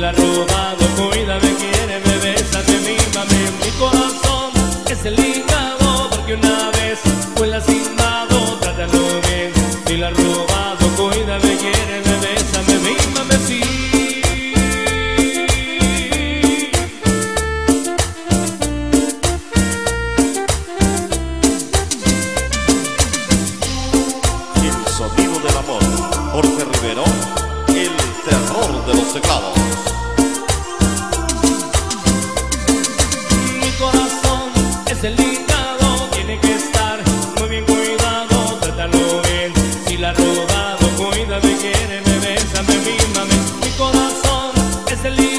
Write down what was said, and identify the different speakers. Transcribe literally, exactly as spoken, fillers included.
Speaker 1: la has robado, cuídame, quiéreme, bésame, mímame. Mi corazón es el hígado, porque una vez fue lastimado. Trátalo bien, si la has robado, cuídame, quiéreme, bésame, mímame, sí.
Speaker 2: El sonido del amor, Jorge Rivero, el terror de los teclados.
Speaker 1: Mi corazón es el hígado, tiene que estar muy bien cuidado. Trátalo bien, si la has robado, cuídame, quiéreme, bésame, mímame. Mi corazón es el hígado.